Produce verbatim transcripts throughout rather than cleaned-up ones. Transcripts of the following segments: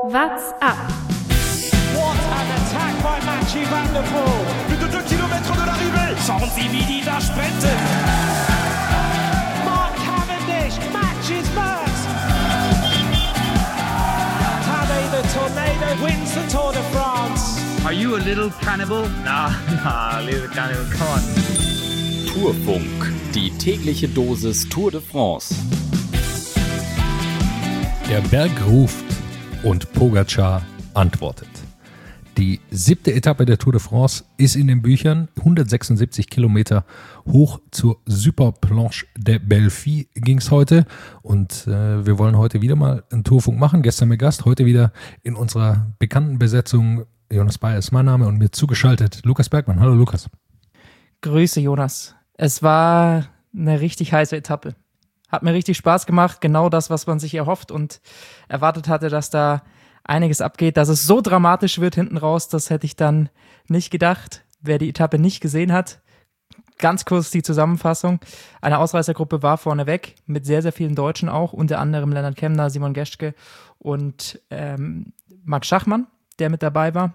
What's up? What an attack by Mathieu van der Poel. Plus de deux kilomètres de l'arrivée. Schauen Sie, wie die da sprinten. Mark Cavendish matches Merckx. Tadej the Tornado wins the Tour de France. Are you a little cannibal? Nah, nah, little cannibal, come on. Tourfunk, die tägliche Dosis Tour de France. Der Berg ruft und Pogačar antwortet. Die siebte Etappe der Tour de France ist in den Büchern. hundertsechsundsiebzig Kilometer hoch zur Superplanche de Belleville ging es heute. Und äh, wir wollen heute wieder mal einen Tourfunk machen. Gestern mit Gast, heute wieder in unserer bekannten Besetzung. Jonas Bayer ist mein Name und mir zugeschaltet Lukas Bergmann. Hallo Lukas. Grüße Jonas. Es war eine richtig heiße Etappe. Hat mir richtig Spaß gemacht. Genau das, was man sich erhofft und erwartet hatte, dass da einiges abgeht. Dass es so dramatisch wird hinten raus, das hätte ich dann nicht gedacht. Wer die Etappe nicht gesehen hat, ganz kurz die Zusammenfassung. Eine Ausreißergruppe war vorneweg mit sehr, sehr vielen Deutschen auch, unter anderem Lennart Kämna, Simon Geschke und ähm, Marc Schachmann, der mit dabei war.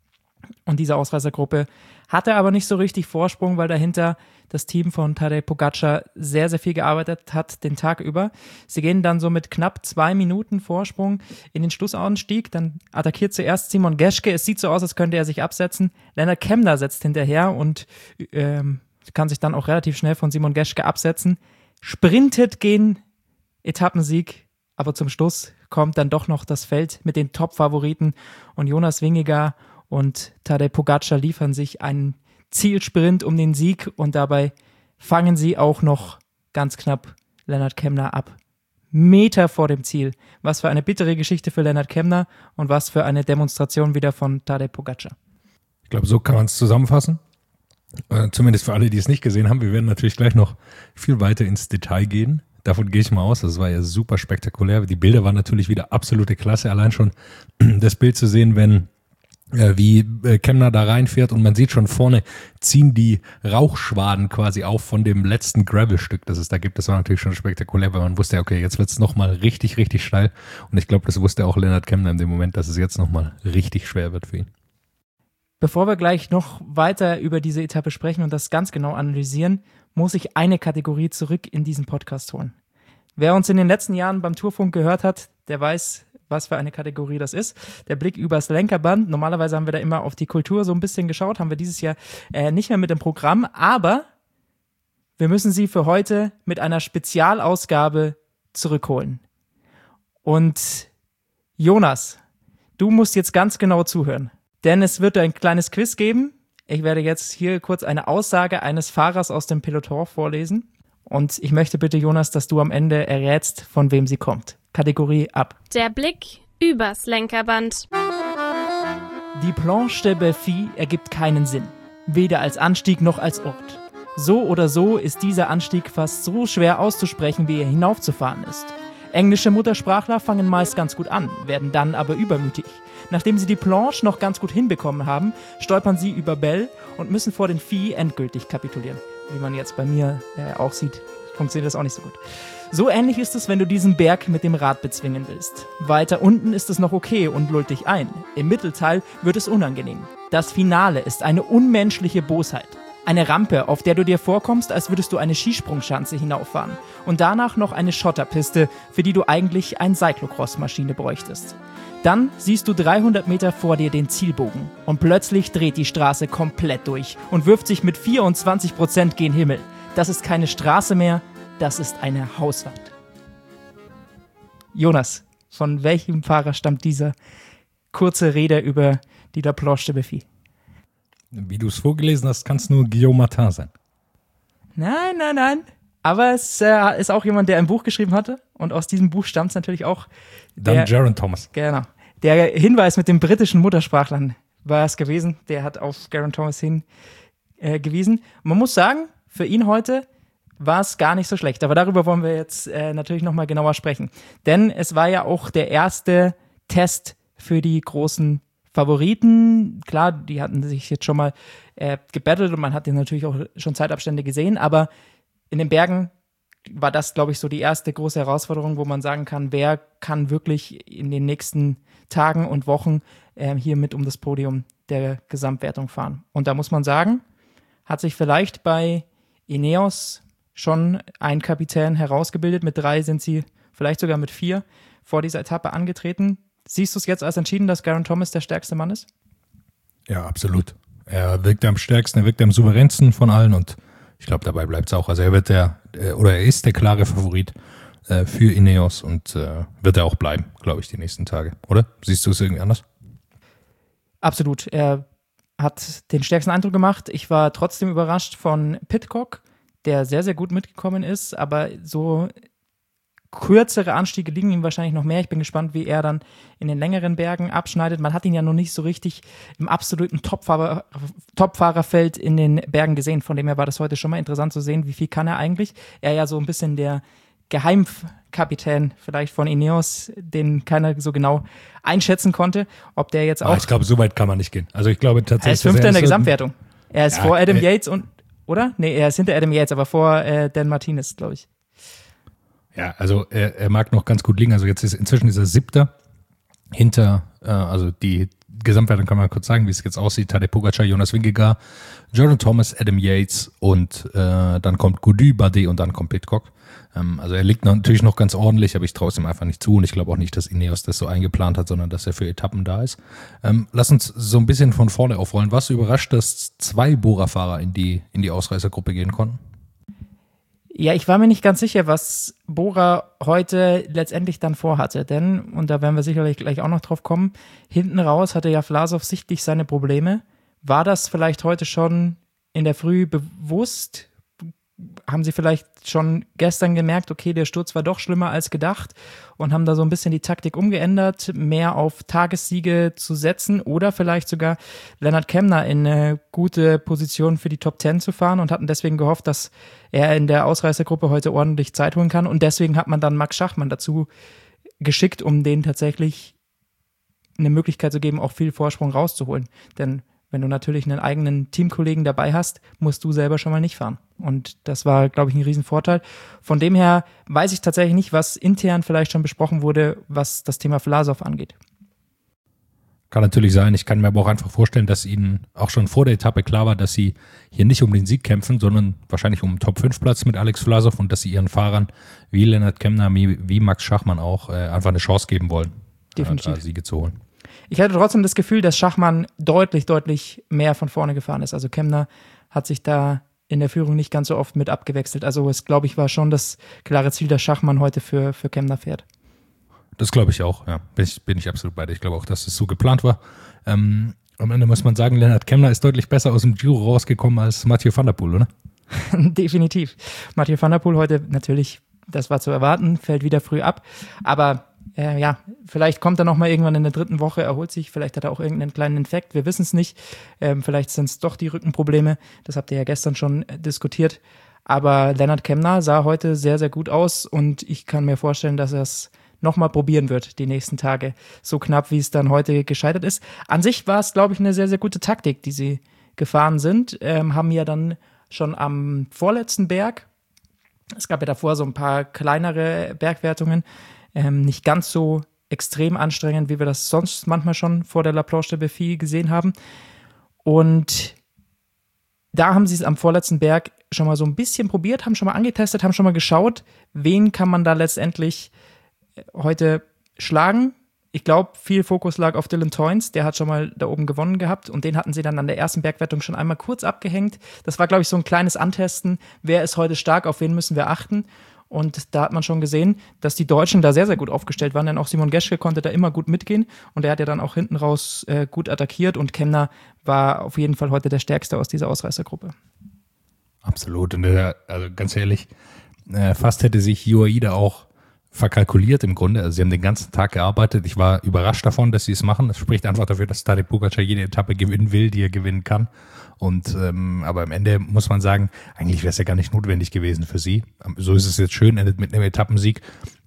Und diese Ausreißergruppe hatte aber nicht so richtig Vorsprung, weil dahinter das Team von Tadej Pogačar sehr, sehr viel gearbeitet hat den Tag über. Sie gehen dann so mit knapp zwei Minuten Vorsprung in den Schlussanstieg. Dann attackiert zuerst Simon Geschke. Es sieht so aus, als könnte er sich absetzen. Lennart Kämna setzt hinterher und ähm, kann sich dann auch relativ schnell von Simon Geschke absetzen. Sprintet gegen Etappensieg, aber zum Schluss kommt dann doch noch das Feld mit den Top-Favoriten und Jonas Vingegaard und Tadej Pogačar liefern sich einen Zielsprint um den Sieg und dabei fangen sie auch noch ganz knapp Lennart Kämna ab. Meter vor dem Ziel. Was für eine bittere Geschichte für Lennart Kämna und was für eine Demonstration wieder von Tadej Pogačar. Ich glaube, so kann man es zusammenfassen. Äh, zumindest für alle, die es nicht gesehen haben. Wir werden natürlich gleich noch viel weiter ins Detail gehen. Davon gehe ich mal aus. Das war ja super spektakulär. Die Bilder waren natürlich wieder absolute Klasse. Allein schon das Bild zu sehen, wenn wie Kämna da reinfährt und man sieht schon vorne ziehen die Rauchschwaden quasi auf von dem letzten Gravelstück, das es da gibt. Das war natürlich schon spektakulär, weil man wusste, okay, jetzt wird es nochmal richtig, richtig steil und ich glaube, das wusste auch Lennart Kämna in dem Moment, dass es jetzt nochmal richtig schwer wird für ihn. Bevor wir gleich noch weiter über diese Etappe sprechen und das ganz genau analysieren, muss ich eine Kategorie zurück in diesen Podcast holen. Wer uns in den letzten Jahren beim Tourfunk gehört hat, der weiß, was für eine Kategorie das ist. Der Blick übers Lenkerband. Normalerweise haben wir da immer auf die Kultur so ein bisschen geschaut, haben wir dieses Jahr äh, nicht mehr mit dem Programm, aber wir müssen sie für heute mit einer Spezialausgabe zurückholen. Und Jonas, du musst jetzt ganz genau zuhören, denn es wird ein kleines Quiz geben. Ich werde jetzt hier kurz eine Aussage eines Fahrers aus dem Peloton vorlesen und ich möchte bitte, Jonas, dass du am Ende errätst, von wem sie kommt. Kategorie ab. Der Blick übers Lenkerband. Die Planche de Belleville ergibt keinen Sinn. Weder als Anstieg noch als Ort. So oder so ist dieser Anstieg fast so schwer auszusprechen, wie er hinaufzufahren ist. Englische Muttersprachler fangen meist ganz gut an, werden dann aber übermütig. Nachdem sie die Planche noch ganz gut hinbekommen haben, stolpern sie über Bell und müssen vor den Vieh endgültig kapitulieren. Wie man jetzt bei mir äh, auch sieht, funktioniert das auch nicht so gut. So ähnlich ist es, wenn du diesen Berg mit dem Rad bezwingen willst. Weiter unten ist es noch okay und lullt dich ein. Im Mittelteil wird es unangenehm. Das Finale ist eine unmenschliche Bosheit. Eine Rampe, auf der du dir vorkommst, als würdest du eine Skisprungschanze hinauffahren. Und danach noch eine Schotterpiste, für die du eigentlich eine Cyclocross-Maschine bräuchtest. Dann siehst du dreihundert Meter vor dir den Zielbogen. Und plötzlich dreht die Straße komplett durch und wirft sich mit vierundzwanzig Prozent gen Himmel. Das ist keine Straße mehr, das ist eine Hauswand. Jonas, von welchem Fahrer stammt diese kurze Rede über die La Planche de Belleville? Wie du es vorgelesen hast, kann es nur Guillaume Martin sein. Nein, nein, nein. Aber es äh, ist auch jemand, der ein Buch geschrieben hatte. Und aus diesem Buch stammt es natürlich auch. Dann der, Geraint Thomas. Genau. Der Hinweis mit den britischen Muttersprachlern war es gewesen. Der hat auf Geraint Thomas hingewiesen. Äh, Man muss sagen, für ihn heute war es gar nicht so schlecht. Aber darüber wollen wir jetzt äh, natürlich nochmal genauer sprechen. Denn es war ja auch der erste Test für die großen Favoriten. Klar, die hatten sich jetzt schon mal äh, gebettelt und man hat ja natürlich auch schon Zeitabstände gesehen. Aber in den Bergen war das, glaube ich, so die erste große Herausforderung, wo man sagen kann, wer kann wirklich in den nächsten Tagen und Wochen äh, hier mit um das Podium der Gesamtwertung fahren. Und da muss man sagen, hat sich vielleicht bei Ineos schon ein Kapitän herausgebildet. Mit drei sind sie vielleicht sogar mit vier vor dieser Etappe angetreten. Siehst du es jetzt als entschieden, dass Geraint Thomas der stärkste Mann ist? Ja, absolut. Er wirkt am stärksten, er wirkt am souveränsten von allen und ich glaube, dabei bleibt es auch. Also er wird der, oder er ist der klare Favorit äh, für Ineos und äh, wird er auch bleiben, glaube ich, die nächsten Tage. Oder? Siehst du es irgendwie anders? Absolut. Er hat den stärksten Eindruck gemacht. Ich war trotzdem überrascht von Pidcock, der sehr, sehr gut mitgekommen ist, aber so kürzere Anstiege liegen ihm wahrscheinlich noch mehr. Ich bin gespannt, wie er dann in den längeren Bergen abschneidet. Man hat ihn ja noch nicht so richtig im absoluten Topfahrer, Topfahrerfeld in den Bergen gesehen. Von dem her war das heute schon mal interessant zu sehen, wie viel kann er eigentlich. Er ja so ein bisschen der Geheimkapitän vielleicht von Ineos, den keiner so genau einschätzen konnte, ob der jetzt auch... Ah, ich glaube, so weit kann man nicht gehen. Also ich glaube tatsächlich... Er ist Fünfter in der Gesamtwertung. Er ist ja, vor Adam äh, Yates und... Oder? Nee, er ist hinter Adam Yates, aber vor äh, Dan Martinez, glaube ich. Ja, also er, er mag noch ganz gut liegen. Also jetzt ist inzwischen ist er Siebter hinter, äh, also die Gesamtwertung kann man kurz sagen, wie es jetzt aussieht. Tadej Pogacar, Jonas Vingegaard, Jordan Thomas, Adam Yates und äh, dann kommt Gaudu, Bardet und dann kommt Pidcock. Ähm, also er liegt noch, natürlich noch ganz ordentlich, aber ich traue es ihm einfach nicht zu und ich glaube auch nicht, dass Ineos das so eingeplant hat, sondern dass er für Etappen da ist. Ähm, lass uns so ein bisschen von vorne aufrollen. Warst du überrascht, dass zwei Bora-Fahrer in die, in die Ausreißergruppe gehen konnten? Ja, ich war mir nicht ganz sicher, was Bora heute letztendlich dann vorhatte, denn, und da werden wir sicherlich gleich auch noch drauf kommen, hinten raus hatte ja Vlasov sichtlich seine Probleme. War das vielleicht heute schon in der Früh bewusst? Haben sie vielleicht schon gestern gemerkt, okay, der Sturz war doch schlimmer als gedacht und haben da so ein bisschen die Taktik umgeändert, mehr auf Tagessiege zu setzen oder vielleicht sogar Lennart Kämna in eine gute Position für die Top Ten zu fahren und hatten deswegen gehofft, dass er in der Ausreißergruppe heute ordentlich Zeit holen kann und deswegen hat man dann Max Schachmann dazu geschickt, um denen tatsächlich eine Möglichkeit zu geben, auch viel Vorsprung rauszuholen, denn wenn du natürlich einen eigenen Teamkollegen dabei hast, musst du selber schon mal nicht fahren. Und das war, glaube ich, ein Riesenvorteil. Von dem her weiß ich tatsächlich nicht, was intern vielleicht schon besprochen wurde, was das Thema Vlasov angeht. Kann natürlich sein. Ich kann mir aber auch einfach vorstellen, dass ihnen auch schon vor der Etappe klar war, dass sie hier nicht um den Sieg kämpfen, sondern wahrscheinlich um einen Top fünf Platz mit Alex Vlasov und dass sie ihren Fahrern wie Lennart Kämna, wie Max Schachmann auch äh, einfach eine Chance geben wollen, Definitiv. Äh, Siege zu holen. Ich hatte trotzdem das Gefühl, dass Schachmann deutlich, deutlich mehr von vorne gefahren ist. Also Kämna hat sich da in der Führung nicht ganz so oft mit abgewechselt. Also es, glaube ich, war schon das klare Ziel, dass Schachmann heute für, für Kämna fährt. Das glaube ich auch, ja. Bin ich, bin ich absolut bei dir. Ich glaube auch, dass es so geplant war. Ähm, am Ende muss man sagen, Lennart Kämna ist deutlich besser aus dem Giro rausgekommen als Mathieu van der Poel, oder? Definitiv. Mathieu van der Poel heute natürlich, das war zu erwarten, fällt wieder früh ab. Aber Äh, ja, vielleicht kommt er noch mal irgendwann in der dritten Woche, erholt sich, vielleicht hat er auch irgendeinen kleinen Infekt, wir wissen es nicht. Ähm, vielleicht sind es doch die Rückenprobleme, das habt ihr ja gestern schon äh, diskutiert. Aber Lennart Kämna sah heute sehr, sehr gut aus und ich kann mir vorstellen, dass er es noch mal probieren wird die nächsten Tage, so knapp, wie es dann heute gescheitert ist. An sich war es, glaube ich, eine sehr, sehr gute Taktik, die sie gefahren sind, ähm, haben ja dann schon am vorletzten Berg, es gab ja davor so ein paar kleinere Bergwertungen, Ähm, nicht ganz so extrem anstrengend, wie wir das sonst manchmal schon vor der La Planche de Belfi gesehen haben. Und da haben sie es am vorletzten Berg schon mal so ein bisschen probiert, haben schon mal angetestet, haben schon mal geschaut, wen kann man da letztendlich heute schlagen. Ich glaube, viel Fokus lag auf Dylan Teuns, der hat schon mal da oben gewonnen gehabt und den hatten sie dann an der ersten Bergwertung schon einmal kurz abgehängt. Das war, glaube ich, so ein kleines Antesten, wer ist heute stark, auf wen müssen wir achten. Und da hat man schon gesehen, dass die Deutschen da sehr, sehr gut aufgestellt waren, denn auch Simon Geschke konnte da immer gut mitgehen und er hat ja dann auch hinten raus äh, gut attackiert und Kämna war auf jeden Fall heute der Stärkste aus dieser Ausreißergruppe. Absolut. Und äh, also ganz ehrlich, äh, fast hätte sich U A E da auch verkalkuliert im Grunde. Also sie haben den ganzen Tag gearbeitet. Ich war überrascht davon, dass sie es machen. Das spricht einfach dafür, dass Tadej Pogacar jede Etappe gewinnen will, die er gewinnen kann. Und ähm, aber am Ende muss man sagen, eigentlich wäre es ja gar nicht notwendig gewesen für sie. So ist es jetzt schön, endet mit einem Etappensieg.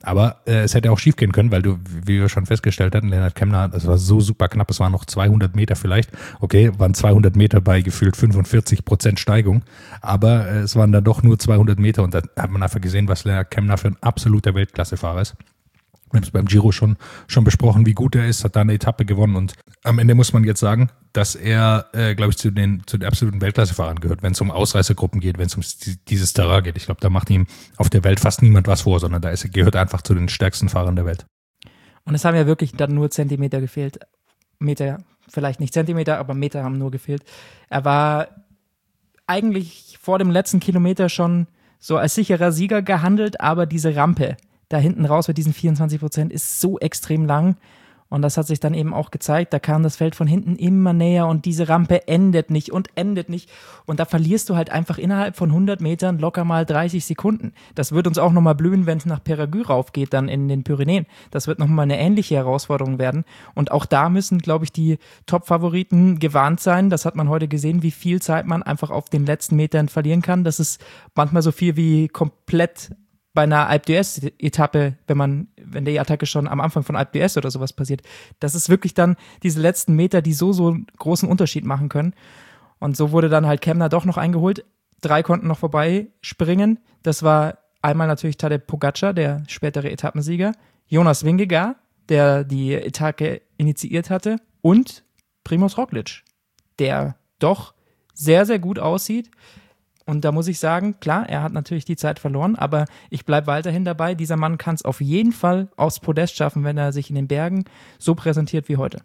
Aber äh, es hätte auch schief gehen können, weil du, wie wir schon festgestellt hatten, Lennart Kämna, es war so super knapp, es waren noch zweihundert Meter vielleicht. Okay, waren zweihundert Meter bei gefühlt fünfundvierzig Prozent Steigung, aber äh, es waren dann doch nur zweihundert Meter und da hat man einfach gesehen, was Lennart Kämna für ein absoluter Weltklassefahrer ist. Wir haben es beim Giro schon, schon besprochen, wie gut er ist, hat da eine Etappe gewonnen und am Ende muss man jetzt sagen, dass er, äh, glaube ich, zu den, zu den absoluten Weltklassefahrern gehört, wenn es um Ausreißergruppen geht, wenn es um dieses Terrain geht. Ich glaube, da macht ihm auf der Welt fast niemand was vor, sondern da ist, er gehört einfach zu den stärksten Fahrern der Welt. Und es haben ja wirklich dann nur Zentimeter gefehlt. Meter, vielleicht nicht Zentimeter, aber Meter haben nur gefehlt. Er war eigentlich vor dem letzten Kilometer schon so als sicherer Sieger gehandelt, aber diese Rampe da hinten raus mit diesen vierundzwanzig Prozent ist so extrem lang und das hat sich dann eben auch gezeigt, da kam das Feld von hinten immer näher und diese Rampe endet nicht und endet nicht und da verlierst du halt einfach innerhalb von hundert Metern locker mal dreißig Sekunden. Das wird uns auch nochmal blühen, wenn es nach Périgueux raufgeht, dann in den Pyrenäen. Das wird nochmal eine ähnliche Herausforderung werden und auch da müssen, glaube ich, die Top-Favoriten gewarnt sein. Das hat man heute gesehen, wie viel Zeit man einfach auf den letzten Metern verlieren kann. Das ist manchmal so viel wie komplett bei einer Alpe d'Huez-Etappe, wenn man, wenn die Attacke schon am Anfang von Alpe d'Huez oder sowas passiert. Das ist wirklich dann diese letzten Meter, die so, so einen großen Unterschied machen können. Und so wurde dann halt Kämna doch noch eingeholt. Drei konnten noch vorbei springen. Das war einmal natürlich Tadej Pogačar, der spätere Etappensieger, Jonas Vingegaard, der die Etappe initiiert hatte, und Primož Roglič, der doch sehr, sehr gut aussieht. Und da muss ich sagen, klar, er hat natürlich die Zeit verloren, aber ich bleibe weiterhin dabei. Dieser Mann kann es auf jeden Fall aufs Podest schaffen, wenn er sich in den Bergen so präsentiert wie heute.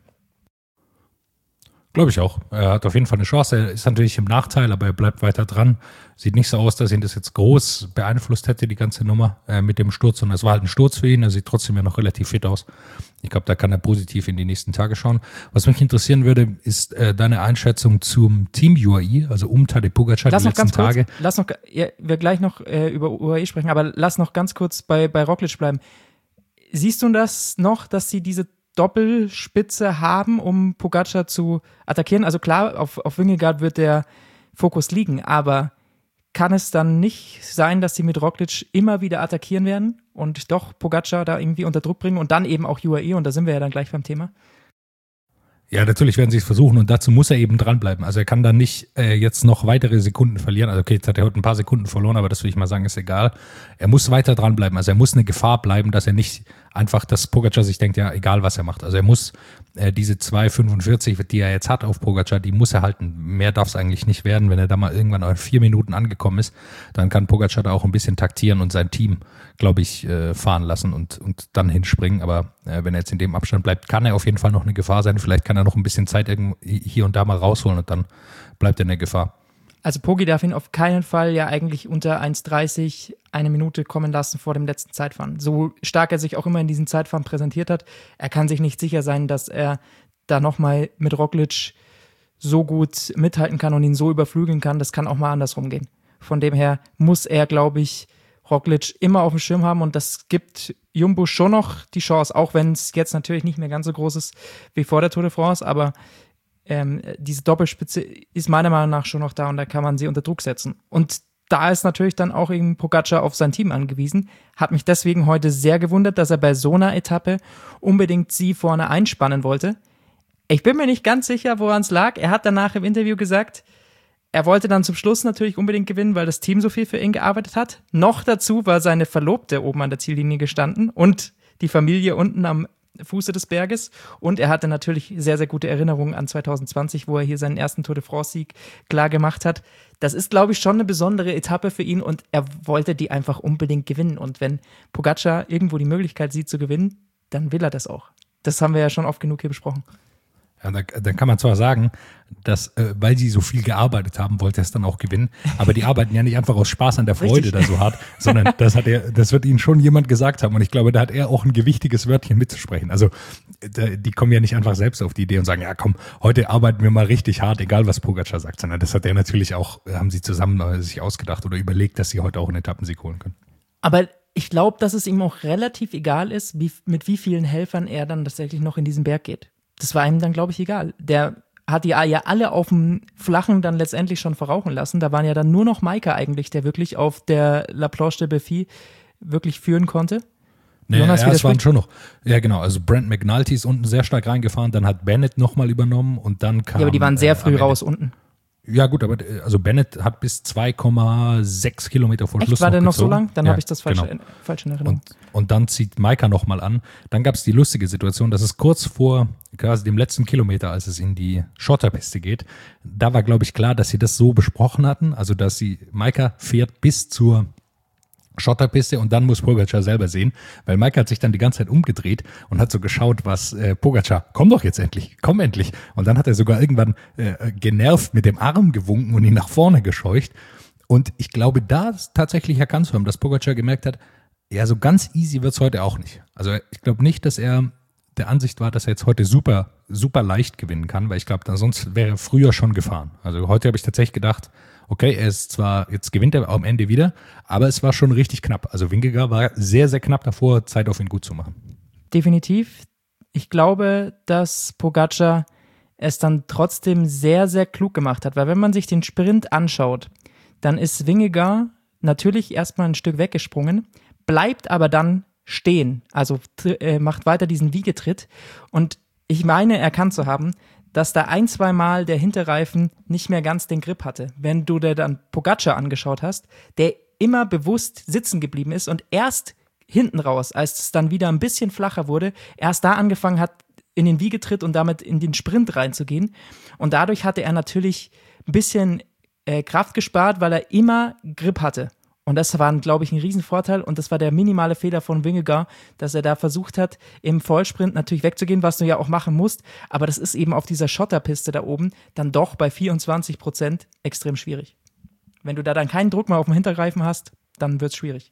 Glaube ich auch. Er hat auf jeden Fall eine Chance. Er ist natürlich im Nachteil, aber er bleibt weiter dran. Sieht nicht so aus, dass ihn das jetzt groß beeinflusst hätte, die ganze Nummer äh, mit dem Sturz. Und es war halt ein Sturz für ihn. Er sieht trotzdem ja noch relativ fit aus. Ich glaube, da kann er positiv in die nächsten Tage schauen. Was mich interessieren würde, ist äh, deine Einschätzung zum Team U A E, also um Tadej Pogačar die letzten Tage. Kurz, lass noch, ja, wir gleich noch äh, über U A E sprechen, aber lass noch ganz kurz bei, bei Roglič bleiben. Siehst du das noch, dass sie diese Doppelspitze haben, um Pogačar zu attackieren? Also klar, auf, auf Vingegaard wird der Fokus liegen, aber kann es dann nicht sein, dass sie mit Roglič immer wieder attackieren werden und doch Pogačar da irgendwie unter Druck bringen und dann eben auch U A E, und da sind wir ja dann gleich beim Thema? Ja, natürlich werden sie es versuchen und dazu muss er eben dranbleiben. Also er kann dann nicht äh, jetzt noch weitere Sekunden verlieren. Also okay, jetzt hat er heute ein paar Sekunden verloren, aber das will ich mal sagen, ist egal. Er muss weiter dranbleiben. Also er muss eine Gefahr bleiben, dass er nicht einfach, dass Pogačar sich denkt, ja, egal was er macht. Also er muss äh, diese zwei fünfundvierzig, die er jetzt hat auf Pogačar, die muss er halten. Mehr darf es eigentlich nicht werden. Wenn er da mal irgendwann auf vier Minuten angekommen ist, dann kann Pogačar da auch ein bisschen taktieren und sein Team, glaube ich, äh, fahren lassen und, und dann hinspringen. Aber äh, wenn er jetzt in dem Abstand bleibt, kann er auf jeden Fall noch eine Gefahr sein. Vielleicht kann er noch ein bisschen Zeit hier und da mal rausholen und dann bleibt er in der Gefahr. Also Pogi darf ihn auf keinen Fall ja eigentlich unter eins dreißig eine Minute kommen lassen vor dem letzten Zeitfahren. So stark er sich auch immer in diesen Zeitfahren präsentiert hat, er kann sich nicht sicher sein, dass er da nochmal mit Roglič so gut mithalten kann und ihn so überflügeln kann. Das kann auch mal andersrum gehen. Von dem her muss er, glaube ich, Roglič immer auf dem Schirm haben und das gibt Jumbo schon noch die Chance, auch wenn es jetzt natürlich nicht mehr ganz so groß ist wie vor der Tour de France, aber ähm, diese Doppelspitze ist meiner Meinung nach schon noch da und da kann man sie unter Druck setzen. Und da ist natürlich dann auch eben Pogačar auf sein Team angewiesen. Hat mich deswegen heute sehr gewundert, dass er bei so einer Etappe unbedingt sie vorne einspannen wollte. Ich bin mir nicht ganz sicher, woran es lag. Er hat danach im Interview gesagt, er wollte dann zum Schluss natürlich unbedingt gewinnen, weil das Team so viel für ihn gearbeitet hat. Noch dazu war seine Verlobte oben an der Ziellinie gestanden und die Familie unten am Fuße des Berges. Und er hatte natürlich sehr, sehr gute Erinnerungen an zwanzig zwanzig, wo er hier seinen ersten Tour de France-Sieg klar gemacht hat. Das ist, glaube ich, schon eine besondere Etappe für ihn und er wollte die einfach unbedingt gewinnen. Und wenn Pogačar irgendwo die Möglichkeit sieht zu gewinnen, dann will er das auch. Das haben wir ja schon oft genug hier besprochen. Ja, da, dann kann man zwar sagen, dass, äh, weil sie so viel gearbeitet haben, wollte er es dann auch gewinnen. Aber die arbeiten ja nicht einfach aus Spaß an der Freude Richtig. da so hart, sondern das hat er, das wird ihnen schon jemand gesagt haben. Und ich glaube, da hat er auch ein gewichtiges Wörtchen mitzusprechen. Also, da, die kommen ja nicht einfach selbst auf die Idee und sagen, ja komm, heute arbeiten wir mal richtig hart, egal was Pogačar sagt, sondern das hat er natürlich auch, haben sie zusammen äh, sich ausgedacht oder überlegt, dass sie heute auch einen Etappensieg holen können. Aber ich glaube, dass es ihm auch relativ egal ist, wie, mit wie vielen Helfern er dann tatsächlich noch in diesen Berg geht. Das war ihm dann, glaube ich, egal. Der hat die ja alle auf dem Flachen dann letztendlich schon verrauchen lassen. Da waren ja dann nur noch Maika eigentlich, der wirklich auf der La Planche de Belfi wirklich führen konnte. Nee, Jonas ja, es waren widerspricht. schon noch. Ja, genau. Also Brent McNulty ist unten sehr stark reingefahren, dann hat Bennett nochmal übernommen und dann kam. Ja, aber die waren sehr äh, früh am Ende- raus unten. Ja, gut, aber äh, also Bennett hat bis zwei Komma sechs Kilometer vor Echt, Schluss war der noch gezogen. so lang? Dann Ja, habe ich das falsch, genau. in, falsch in Erinnerung. Und, und dann zieht Maika nochmal an. Dann gab es die lustige Situation, dass es kurz vor quasi dem letzten Kilometer, als es in die Schotterpiste geht, da war, glaube ich, klar, dass sie das so besprochen hatten. Also, dass sie, Maika fährt bis zur Schotterpiste und dann muss Pogacar selber sehen, weil Maika hat sich dann die ganze Zeit umgedreht und hat so geschaut, was äh, Pogacar, komm doch jetzt endlich, komm endlich. Und dann hat er sogar irgendwann äh, genervt mit dem Arm gewunken und ihn nach vorne gescheucht. Und ich glaube, da tatsächlich erkannt zu haben, dass Pogacar gemerkt hat, ja, so ganz easy wird's heute auch nicht. Also ich glaube nicht, dass er der Ansicht war, dass er jetzt heute super, super leicht gewinnen kann, weil ich glaube, sonst wäre er früher schon gefahren. Also heute habe ich tatsächlich gedacht, okay, er ist zwar, jetzt gewinnt er am Ende wieder, aber es war schon richtig knapp. Also Vingegaard war sehr, sehr knapp davor, Zeit auf ihn gut zu machen. Definitiv. Ich glaube, dass Pogacar es dann trotzdem sehr, sehr klug gemacht hat, weil wenn man sich den Sprint anschaut, dann ist Vingegaard natürlich erstmal ein Stück weggesprungen, bleibt aber dann stehen, also äh, macht weiter diesen Wiegetritt und ich meine erkannt zu haben, dass da ein, zwei Mal der Hinterreifen nicht mehr ganz den Grip hatte. Wenn du dir dann Pogacar angeschaut hast, der immer bewusst sitzen geblieben ist und erst hinten raus, als es dann wieder ein bisschen flacher wurde, erst da angefangen hat, in den Wiegetritt und damit in den Sprint reinzugehen. Und dadurch hatte er natürlich ein bisschen äh, Kraft gespart, weil er immer Grip hatte. Und das war, glaube ich, ein Riesenvorteil und das war der minimale Fehler von Vingegaard, dass er da versucht hat, im Vollsprint natürlich wegzugehen, was du ja auch machen musst, aber das ist eben auf dieser Schotterpiste da oben dann doch bei vierundzwanzig Prozent extrem schwierig. Wenn du da dann keinen Druck mehr auf dem Hinterreifen hast, dann wird es schwierig.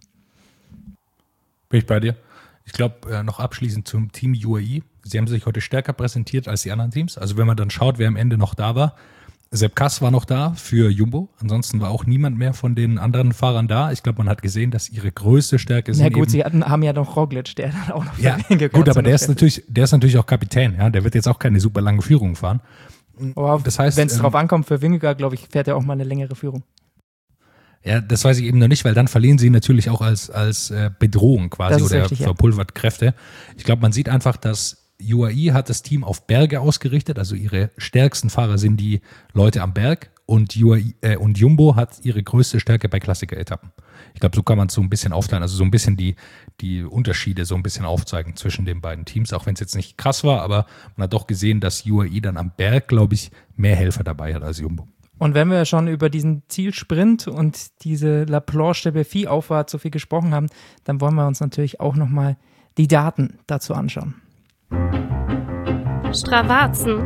Bin ich bei dir. Ich glaube, äh, noch abschließend zum Team U A E. Sie haben sich heute stärker präsentiert als die anderen Teams. Also wenn man dann schaut, wer am Ende noch da war, Sepp Kuss war noch da für Jumbo. Ansonsten war auch niemand mehr von den anderen Fahrern da. Ich glaube, man hat gesehen, dass ihre größte Stärke sind. Na gut, eben, sie hatten, haben ja noch Roglic, der dann auch noch ja, gekommen gut, aber der ist natürlich, der ist natürlich auch Kapitän. Ja, der wird jetzt auch keine super lange Führung fahren. Oh, Das heißt, wenn es ähm, drauf ankommt für Vingegaard, glaube ich, fährt er auch mal eine längere Führung. Ja, das weiß ich eben noch nicht, weil dann verlieren sie natürlich auch als, als äh, Bedrohung quasi Das ist oder richtig, ja. verpulvert Kräfte. Ich glaube, man sieht einfach, dass U A E hat das Team auf Berge ausgerichtet, also ihre stärksten Fahrer sind die Leute am Berg und, U A E, äh, und Jumbo hat ihre größte Stärke bei Klassiker-Etappen. Ich glaube, so kann man es so ein bisschen aufteilen, also so ein bisschen die, die Unterschiede so ein bisschen aufzeigen zwischen den beiden Teams, auch wenn es jetzt nicht krass war, aber man hat doch gesehen, dass U A E dann am Berg, glaube ich, mehr Helfer dabei hat als Jumbo. Und wenn wir schon über diesen Zielsprint und diese La Planche de Belfi Auffahrt so viel gesprochen haben, dann wollen wir uns natürlich auch nochmal die Daten dazu anschauen. Stravazen.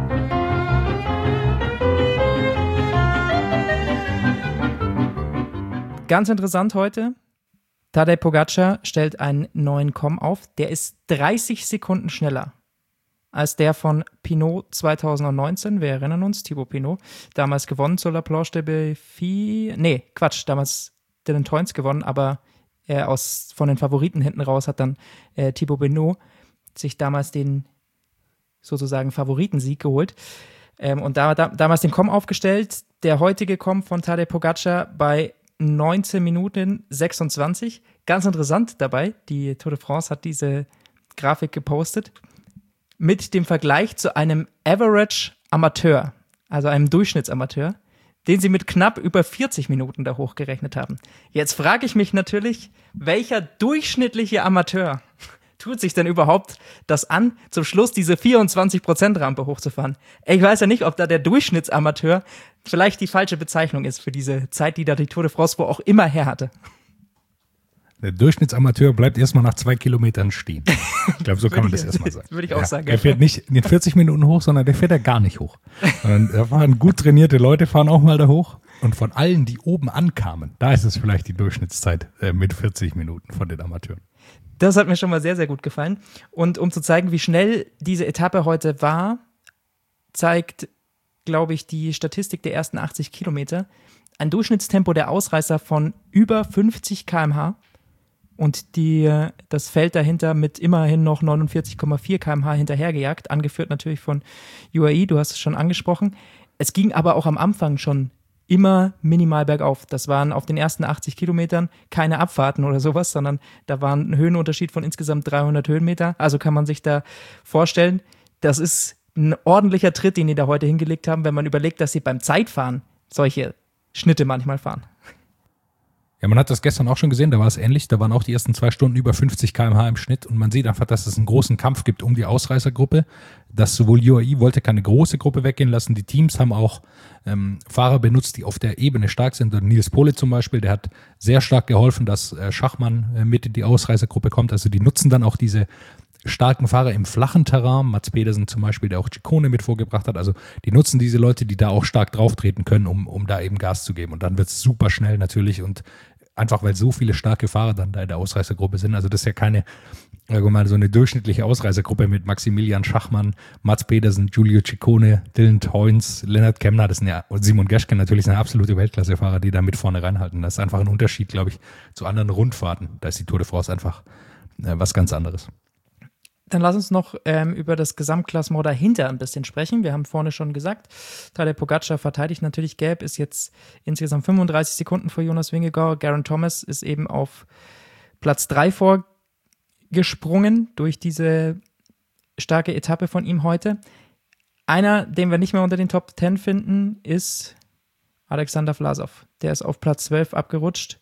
Ganz interessant heute, Tadej Pogacar stellt einen neuen Com auf, der ist dreißig Sekunden schneller als der von Pinot zweitausendneunzehn. Wir erinnern uns, Thibaut Pinot, damals gewonnen zur La Planche de Belfi. Nee, Quatsch, damals Dylan Teuns gewonnen, aber er aus, von den Favoriten hinten raus hat dann äh, Thibaut Pinot sich damals den sozusagen Favoritensieg geholt. Ähm, und da, da, damals den Com aufgestellt. Der heutige Com von Tadej Pogacar bei neunzehn Minuten sechsundzwanzig. Ganz interessant dabei, die Tour de France hat diese Grafik gepostet, mit dem Vergleich zu einem Average Amateur, also einem Durchschnittsamateur, den sie mit knapp über vierzig Minuten da hochgerechnet haben. Jetzt frage ich mich natürlich, welcher durchschnittliche Amateur tut sich denn überhaupt das an, zum Schluss diese vierundzwanzig Prozent Rampe hochzufahren? Ich weiß ja nicht, ob da der Durchschnittsamateur vielleicht die falsche Bezeichnung ist für diese Zeit, die da die Tour de France wo auch immer her hatte. Der Durchschnittsamateur bleibt erstmal nach zwei Kilometern stehen. Ich glaube, so kann man das erstmal sagen. Würde ich auch ja, sagen. Der fährt nicht in den vierzig Minuten hoch, sondern der fährt ja gar nicht hoch. Sondern da fahren gut trainierte Leute, fahren auch mal da hoch. Und von allen, die oben ankamen, da ist es vielleicht die Durchschnittszeit äh, mit vierzig Minuten von den Amateuren. Das hat mir schon mal sehr, sehr gut gefallen. Und um zu zeigen, wie schnell diese Etappe heute war, zeigt, glaube ich, die Statistik der ersten achtzig Kilometer. Ein Durchschnittstempo der Ausreißer von über fünfzig Kilometer pro Stunde. Und die, das Feld dahinter mit immerhin noch neunundvierzig Komma vier Kilometer pro Stunde hinterhergejagt, angeführt natürlich von U A E, du hast es schon angesprochen. Es ging aber auch am Anfang schon immer minimal bergauf. Das waren auf den ersten achtzig Kilometern keine Abfahrten oder sowas, sondern da war ein Höhenunterschied von insgesamt dreihundert Höhenmeter. Also kann man sich da vorstellen, das ist ein ordentlicher Tritt, den die da heute hingelegt haben, wenn man überlegt, dass sie beim Zeitfahren solche Schnitte manchmal fahren. Ja, man hat das gestern auch schon gesehen, da war es ähnlich. Da waren auch die ersten zwei Stunden über fünfzig Kilometer pro Stunde im Schnitt und man sieht einfach, dass es einen großen Kampf gibt um die Ausreißergruppe. Dass sowohl U A E wollte keine große Gruppe weggehen lassen. Die Teams haben auch ähm, Fahrer benutzt, die auf der Ebene stark sind. Und Nils Pohle zum Beispiel, der hat sehr stark geholfen, dass äh, Schachmann äh, mit in die Ausreißergruppe kommt. Also die nutzen dann auch diese starken Fahrer im flachen Terrain. Mats Pedersen zum Beispiel, der auch Ciccone mit vorgebracht hat. Also die nutzen diese Leute, die da auch stark drauftreten können, um, um da eben Gas zu geben. Und dann wird es super schnell natürlich und einfach weil so viele starke Fahrer dann da in der Ausreißergruppe sind. Also das ist ja keine, sagen wir mal, so eine durchschnittliche Ausreißergruppe mit Maximilian Schachmann, Mats Pedersen, Giulio Ciccone, Dylan Teuns, Lennart Kemner, das sind ja, und Simon Geschke natürlich sind absolute Weltklassefahrer, die da mit vorne reinhalten. Das ist einfach ein Unterschied, glaube ich, zu anderen Rundfahrten. Da ist die Tour de France einfach äh, was ganz anderes. Dann lass uns noch ähm, über das Gesamtklassement dahinter ein bisschen sprechen. Wir haben vorne schon gesagt, Tadej Pogačar verteidigt natürlich gelb, ist jetzt insgesamt fünfunddreißig Sekunden vor Jonas Vingegaard. Geraint Thomas ist eben auf Platz drei vorgesprungen durch diese starke Etappe von ihm heute. Einer, den wir nicht mehr unter den Top zehn finden, ist Alexander Vlasov. Der ist auf Platz zwölf abgerutscht.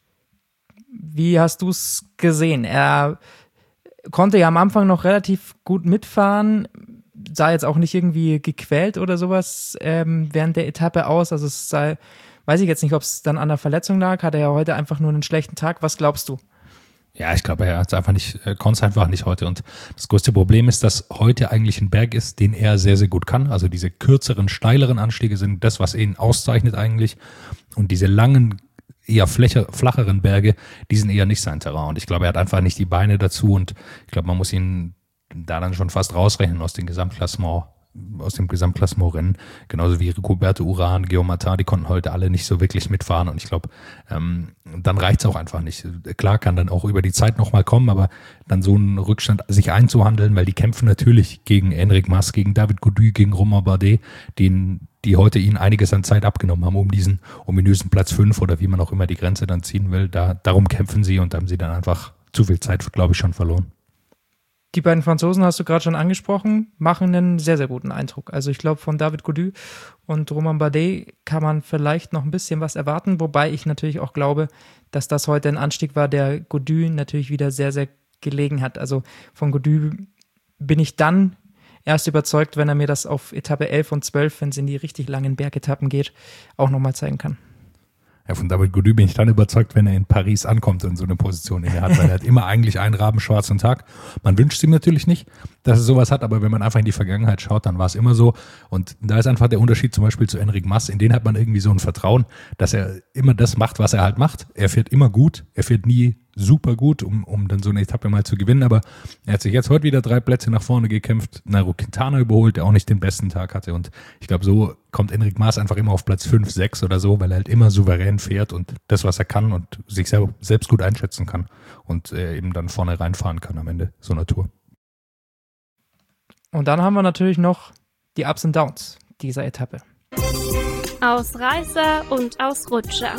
Wie hast du es gesehen? Er konnte ja am Anfang noch relativ gut mitfahren, sah jetzt auch nicht irgendwie gequält oder sowas ähm, während der Etappe aus. Also es sei, weiß ich jetzt nicht, ob es dann an der Verletzung lag. Hat er ja heute einfach nur einen schlechten Tag. Was glaubst du? Ja, ich glaube, er hat es einfach nicht, er konnte es einfach nicht heute. Und das größte Problem ist, dass heute eigentlich ein Berg ist, den er sehr, sehr gut kann. Also diese kürzeren, steileren Anstiege sind das, was ihn auszeichnet eigentlich. Und diese langen, eher fläche, flacheren Berge, die sind eher nicht sein Terrain. Und ich glaube, er hat einfach nicht die Beine dazu. Und ich glaube, man muss ihn da dann schon fast rausrechnen aus dem Gesamtklassement, aus dem Gesamtklassementrennen. Genauso wie Rigoberto Urán, Guillaume Martin, die konnten heute alle nicht so wirklich mitfahren. Und ich glaube, ähm, dann reicht's auch einfach nicht. Klar kann dann auch über die Zeit nochmal kommen, aber dann so einen Rückstand sich einzuhandeln, weil die kämpfen natürlich gegen Enric Mas, gegen David Gaudu, gegen Romain Bardet, den die heute ihnen einiges an Zeit abgenommen haben, um diesen ominösen Platz fünf oder wie man auch immer die Grenze dann ziehen will. Da, darum kämpfen sie und da haben sie dann einfach zu viel Zeit, glaube ich, schon verloren. Die beiden Franzosen hast du gerade schon angesprochen, machen einen sehr, sehr guten Eindruck. Also ich glaube, von David Gaudu und Romain Bardet kann man vielleicht noch ein bisschen was erwarten, wobei ich natürlich auch glaube, dass das heute ein Anstieg war, der Gaudu natürlich wieder sehr, sehr gelegen hat. Also von Gaudu bin ich dann erst überzeugt, wenn er mir das auf Etappe elf und zwölf, wenn es in die richtig langen Bergetappen geht, auch nochmal zeigen kann. Ja, von David Gaudu bin ich dann überzeugt, wenn er in Paris ankommt und so eine Position inne hat, weil er hat immer eigentlich einen rabenschwarzen Tag. Man wünscht es ihm natürlich nicht, dass er sowas hat, aber wenn man einfach in die Vergangenheit schaut, dann war es immer so. Und da ist einfach der Unterschied zum Beispiel zu Enric Mas, in den hat man irgendwie so ein Vertrauen, dass er immer das macht, was er halt macht. Er fährt immer gut, er fährt nie super gut, um, um dann so eine Etappe mal zu gewinnen, aber er hat sich jetzt heute wieder drei Plätze nach vorne gekämpft, Nairo Quintana überholt, der auch nicht den besten Tag hatte und ich glaube, so kommt Enric Mas einfach immer auf Platz fünf, sechs oder so, weil er halt immer souverän fährt und das, was er kann und sich selber, selbst gut einschätzen kann und äh, eben dann vorne reinfahren kann am Ende so einer Tour. Und dann haben wir natürlich noch die Ups und Downs dieser Etappe. Ausreißer und Ausrutscher.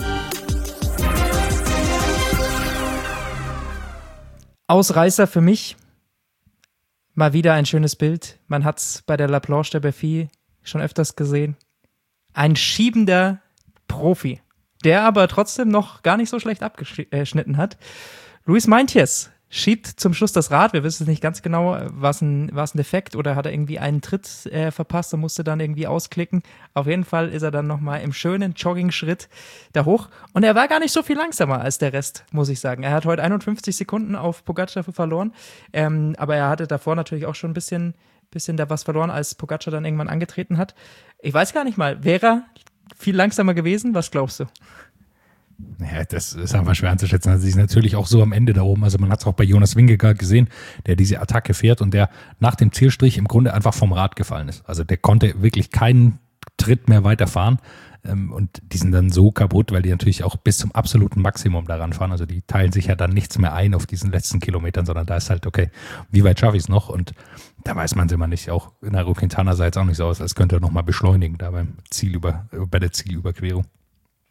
Ausreißer für mich, mal wieder ein schönes Bild. Man hat es bei der La Planche de Belfi schon öfters gesehen. Ein schiebender Profi, der aber trotzdem noch gar nicht so schlecht abgeschnitten hat. Luis Meintjes schiebt zum Schluss das Rad. Wir wissen nicht ganz genau, war es ein, war es ein Defekt oder hat er irgendwie einen Tritt äh, verpasst und musste dann irgendwie ausklicken. Auf jeden Fall ist er dann nochmal im schönen Jogging-Schritt da hoch. Und er war gar nicht so viel langsamer als der Rest, muss ich sagen. Er hat heute einundfünfzig Sekunden auf Pogačar verloren. Ähm, aber er hatte davor natürlich auch schon ein bisschen, bisschen da was verloren, als Pogačar dann irgendwann angetreten hat. Ich weiß gar nicht mal, wäre er viel langsamer gewesen? Was glaubst du? Ja, das ist einfach schwer einzuschätzen. Also sie ist natürlich auch so am Ende da oben. Also man hat es auch bei Jonas Vingegaard gesehen, der diese Attacke fährt und der nach dem Zielstrich im Grunde einfach vom Rad gefallen ist. Also der konnte wirklich keinen Tritt mehr weiterfahren. Und die sind dann so kaputt, weil die natürlich auch bis zum absoluten Maximum daran fahren. Also die teilen sich ja dann nichts mehr ein auf diesen letzten Kilometern, sondern da ist halt, okay, wie weit schaffe ich es noch? Und da weiß man es immer nicht. Auch Nairo Quintana sah jetzt auch nicht so aus, als könnte er nochmal beschleunigen da beim Ziel über, bei der Zielüberquerung.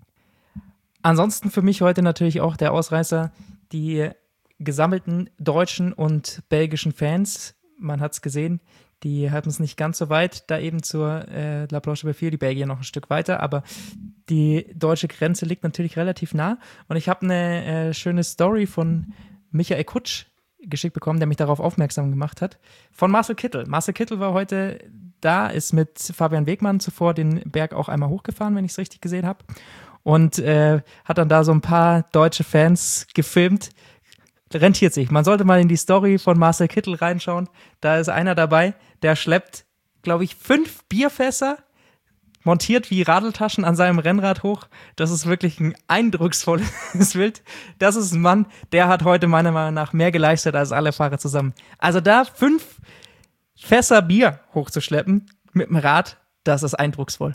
Ansonsten für mich heute natürlich auch der Ausreißer, die gesammelten deutschen und belgischen Fans. Man hat es gesehen, die hatten es nicht ganz so weit, da eben zur äh, La Planche-Belleville, die Belgier noch ein Stück weiter, aber die deutsche Grenze liegt natürlich relativ nah. Und ich habe eine äh, schöne Story von Michael Kutsch geschickt bekommen, der mich darauf aufmerksam gemacht hat, von Marcel Kittel. Marcel Kittel war heute da, ist mit Fabian Wegmann zuvor den Berg auch einmal hochgefahren, wenn ich es richtig gesehen habe. Und äh, hat dann da so ein paar deutsche Fans gefilmt. Rentiert sich. Man sollte mal in die Story von Marcel Kittel reinschauen. Da ist einer dabei, der schleppt, glaube ich, fünf Bierfässer, montiert wie Radeltaschen an seinem Rennrad hoch. Das ist wirklich ein eindrucksvolles Bild. Das ist ein Mann, der hat heute meiner Meinung nach mehr geleistet als alle Fahrer zusammen. Also da fünf Fässer Bier hochzuschleppen mit dem Rad, das ist eindrucksvoll.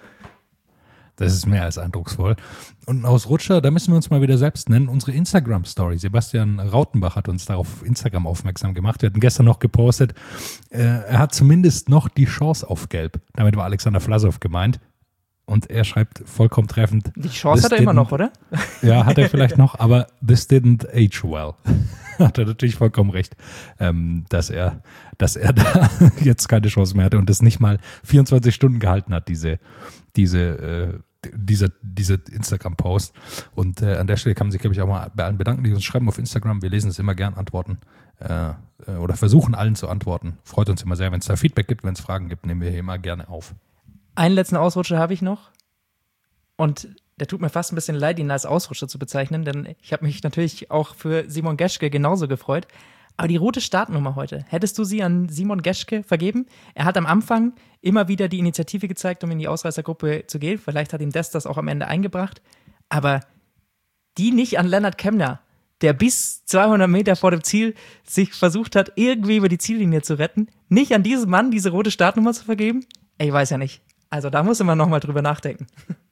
Das ist mehr als eindrucksvoll. Und ein Ausrutscher, da müssen wir uns mal wieder selbst nennen, unsere Instagram-Story. Sebastian Rautenbach hat uns darauf auf Instagram aufmerksam gemacht. Wir hatten gestern noch gepostet, äh, er hat zumindest noch die Chance auf Gelb. Damit war Alexander Vlasov gemeint. Und er schreibt vollkommen treffend. Die Chance hat er immer noch, oder? Ja, hat er vielleicht noch, aber this didn't age well. Hat er natürlich vollkommen recht, ähm, dass er, dass er da jetzt keine Chance mehr hatte und das nicht mal vierundzwanzig Stunden gehalten hat, diese, diese, äh, dieser, dieser Instagram-Post. Und äh, an der Stelle kann man sich, glaube ich, auch mal bei allen bedanken, die uns schreiben auf Instagram. Wir lesen es immer gern, antworten äh, oder versuchen allen zu antworten. Freut uns immer sehr, wenn es da Feedback gibt, wenn es Fragen gibt, nehmen wir hier immer gerne auf. Einen letzten Ausrutscher habe ich noch. Und der tut mir fast ein bisschen leid, ihn als Ausrutscher zu bezeichnen, denn ich habe mich natürlich auch für Simon Geschke genauso gefreut. Aber die rote Startnummer heute, hättest du sie an Simon Geschke vergeben? Er hat am Anfang immer wieder die Initiative gezeigt, um in die Ausreißergruppe zu gehen. Vielleicht hat ihm das das auch am Ende eingebracht. Aber die nicht an Lennart Kemner, der bis zweihundert Meter vor dem Ziel sich versucht hat, irgendwie über die Ziellinie zu retten. Nicht an diesen Mann diese rote Startnummer zu vergeben? Ich weiß ja nicht. Also da muss man nochmal drüber nachdenken.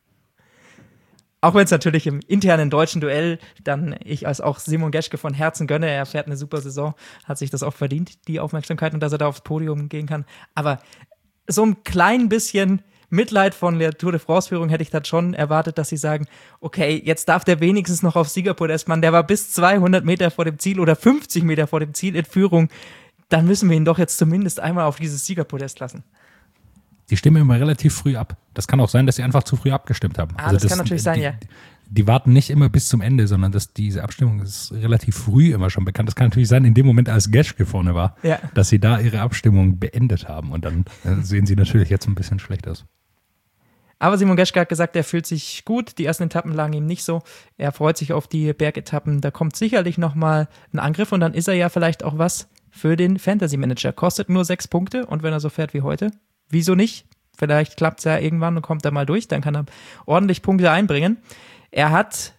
Auch wenn es natürlich im internen deutschen Duell dann ich als auch Simon Geschke von Herzen gönne, er fährt eine super Saison, hat sich das auch verdient, die Aufmerksamkeit und dass er da aufs Podium gehen kann. Aber so ein klein bisschen Mitleid von der Tour de France-Führung hätte ich dann schon erwartet, dass sie sagen, okay, jetzt darf der wenigstens noch aufs Siegerpodest, Mann, der war bis zweihundert Meter vor dem Ziel oder fünfzig Meter vor dem Ziel in Führung, dann müssen wir ihn doch jetzt zumindest einmal auf dieses Siegerpodest lassen. Die stimmen immer relativ früh ab. Das kann auch sein, dass sie einfach zu früh abgestimmt haben. Ah, also das, das kann natürlich sein, die, ja. Die warten nicht immer bis zum Ende, sondern dass diese Abstimmung ist relativ früh immer schon bekannt. Das kann natürlich sein, in dem Moment, als Geschke vorne war, ja, dass sie da ihre Abstimmung beendet haben. Und dann äh, sehen sie natürlich jetzt ein bisschen schlecht aus. Aber Simon Geschke hat gesagt, er fühlt sich gut. Die ersten Etappen lagen ihm nicht so. Er freut sich auf die Bergetappen. Da kommt sicherlich nochmal ein Angriff und dann ist er ja vielleicht auch was für den Fantasy-Manager. Kostet nur sechs Punkte und wenn er so fährt wie heute, wieso nicht? Vielleicht klappt es ja irgendwann und kommt er mal durch, dann kann er ordentlich Punkte einbringen. Er hat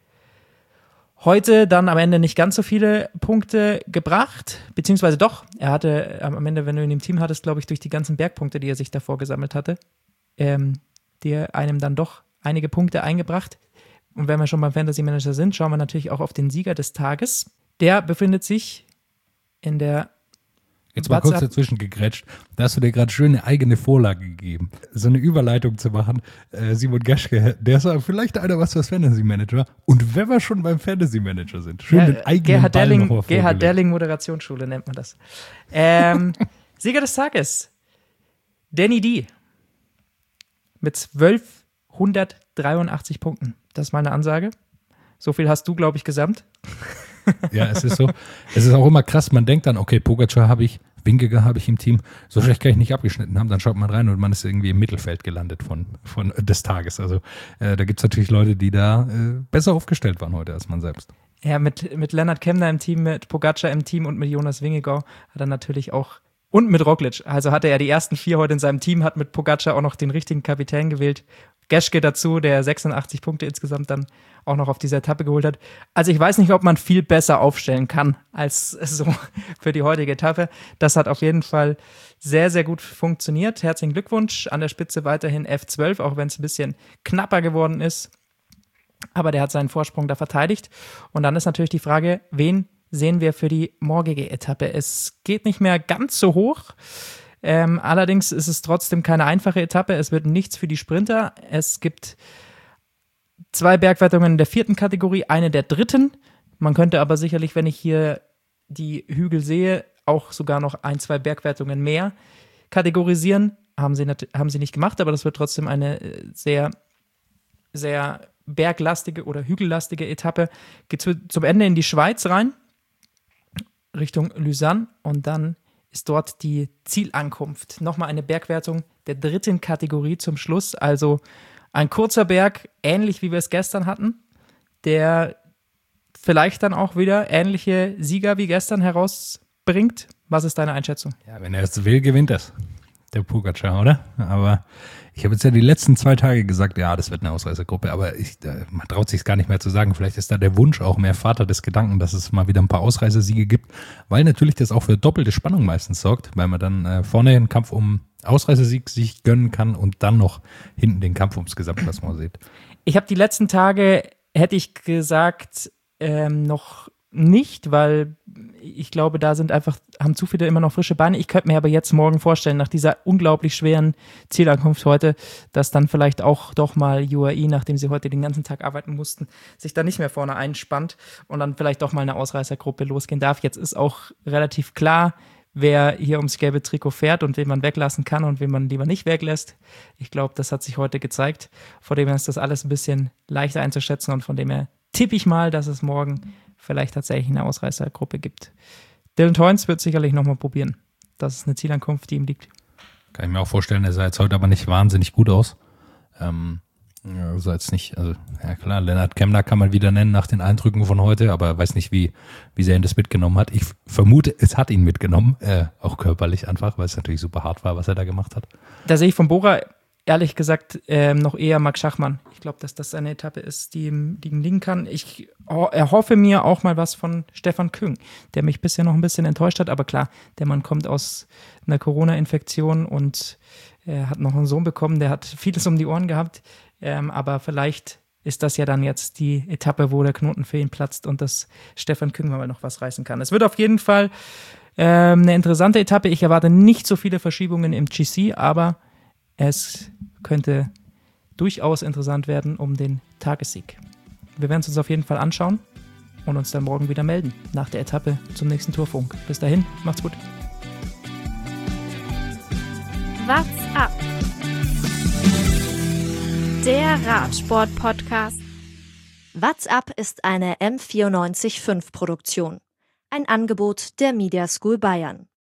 heute dann am Ende nicht ganz so viele Punkte gebracht, beziehungsweise doch, er hatte am Ende, wenn du ihn im Team hattest, glaube ich, durch die ganzen Bergpunkte, die er sich davor gesammelt hatte, ähm, dir einem dann doch einige Punkte eingebracht. Und wenn wir schon beim Fantasy Manager sind, schauen wir natürlich auch auf den Sieger des Tages. Der befindet sich in der Jetzt mal kurz dazwischen gegrätscht. Da hast du dir gerade schön eine eigene Vorlage gegeben. So eine Überleitung zu machen. Äh, Simon Geschke, der ist vielleicht einer was fürs Fantasy Manager. Und wenn wir schon beim Fantasy Manager sind, schön ja, den eigenen Gerhard Ball Delling, noch Gerhard Delling Moderationsschule nennt man das. Ähm, Sieger des Tages. Danny D. Mit zwölfhundertdreiundachtzig Punkten. Das ist meine Ansage. So viel hast du, glaube ich, gesamt. Ja, es ist so. Es ist auch immer krass, man denkt dann, okay, Pogacar habe ich, Vingegaard habe ich im Team, so schlecht kann ich nicht abgeschnitten haben, dann schaut man rein und man ist irgendwie im Mittelfeld gelandet von, von des Tages. Also äh, da gibt es natürlich Leute, die da äh, besser aufgestellt waren heute als man selbst. Ja, mit, mit Lennart Kemner im Team, mit Pogacar im Team und mit Jonas Vingegaard hat er natürlich auch, und mit Roglic, also hatte er die ersten vier heute in seinem Team, hat mit Pogacar auch noch den richtigen Kapitän gewählt. Geschke dazu, der sechsundachtzig Punkte insgesamt dann auch noch auf dieser Etappe geholt hat. Also ich weiß nicht, ob man viel besser aufstellen kann als so für die heutige Etappe. Das hat auf jeden Fall sehr, sehr gut funktioniert. Herzlichen Glückwunsch. An der Spitze weiterhin F zwölf, auch wenn es ein bisschen knapper geworden ist. Aber der hat seinen Vorsprung da verteidigt. Und dann ist natürlich die Frage, wen sehen wir für die morgige Etappe? Es geht nicht mehr ganz so hoch. Ähm, allerdings ist es trotzdem keine einfache Etappe. Es wird nichts für die Sprinter. Es gibt zwei Bergwertungen in der vierten Kategorie, eine der dritten. Man könnte aber sicherlich, wenn ich hier die Hügel sehe, auch sogar noch ein, zwei Bergwertungen mehr kategorisieren. Haben sie, nat- haben sie nicht gemacht, aber das wird trotzdem eine sehr, sehr berglastige oder hügellastige Etappe. Geht zum Ende in die Schweiz rein, Richtung Lausanne, und dann ist dort die Zielankunft. Nochmal eine Bergwertung der dritten Kategorie zum Schluss. Also ein kurzer Berg, ähnlich wie wir es gestern hatten, der vielleicht dann auch wieder ähnliche Sieger wie gestern herausbringt. Was ist deine Einschätzung? Ja, wenn er es will, gewinnt es. Der Pogacar, oder? Aber ich habe jetzt ja die letzten zwei Tage gesagt, ja, das wird eine Ausreißergruppe, aber ich, man traut sich gar nicht mehr zu sagen. Vielleicht ist da der Wunsch auch mehr Vater des Gedanken, dass es mal wieder ein paar Ausreißersiege gibt, weil natürlich das auch für doppelte Spannung meistens sorgt, weil man dann äh, vorne einen Kampf um Ausreißersieg sich gönnen kann und dann noch hinten den Kampf ums Gesamtklassement sieht. Ich habe die letzten Tage, hätte ich gesagt, ähm, noch nicht, weil ich glaube, da sind einfach, haben zu viele immer noch frische Beine. Ich könnte mir aber jetzt morgen vorstellen, nach dieser unglaublich schweren Zielankunft heute, dass dann vielleicht auch doch mal U A E, nachdem sie heute den ganzen Tag arbeiten mussten, sich dann nicht mehr vorne einspannt und dann vielleicht doch mal eine Ausreißergruppe losgehen darf. Jetzt ist auch relativ klar, wer hier ums gelbe Trikot fährt und wen man weglassen kann und wen man lieber nicht weglässt. Ich glaube, das hat sich heute gezeigt. Von dem her ist das alles ein bisschen leichter einzuschätzen und von dem her tippe ich mal, dass es morgen vielleicht tatsächlich eine Ausreißergruppe gibt. Dylan Teuns wird sicherlich nochmal probieren. Das ist eine Zielankunft, die ihm liegt. Kann ich mir auch vorstellen, er sah jetzt heute aber nicht wahnsinnig gut aus. Ähm, ja, sah jetzt nicht, also ja klar, Lennart Kemner kann man wieder nennen nach den Eindrücken von heute, aber weiß nicht, wie, wie sehr ihn das mitgenommen hat. Ich vermute, es hat ihn mitgenommen, äh, auch körperlich einfach, weil es natürlich super hart war, was er da gemacht hat. Da sehe ich von Bora ehrlich gesagt ähm, noch eher Max Schachmann. Ich glaube, dass das eine Etappe ist, die ihm, die ihm liegen kann. Ich erhoffe mir auch mal was von Stefan Küng, der mich bisher noch ein bisschen enttäuscht hat. Aber klar, der Mann kommt aus einer Corona-Infektion und er hat noch einen Sohn bekommen, der hat vieles um die Ohren gehabt. Ähm, aber vielleicht ist das ja dann jetzt die Etappe, wo der Knoten für ihn platzt und dass Stefan Küng mal noch was reißen kann. Es wird auf jeden Fall ähm, eine interessante Etappe. Ich erwarte nicht so viele Verschiebungen im G C, aber es könnte durchaus interessant werden um den Tagessieg. Wir werden es uns auf jeden Fall anschauen und uns dann morgen wieder melden nach der Etappe zum nächsten Tourfunk. Bis dahin, macht's gut. What's up? Der Radsport-Podcast. What's up ist eine M vierundneunzig Komma fünf Produktion. Ein Angebot der Media School Bayern.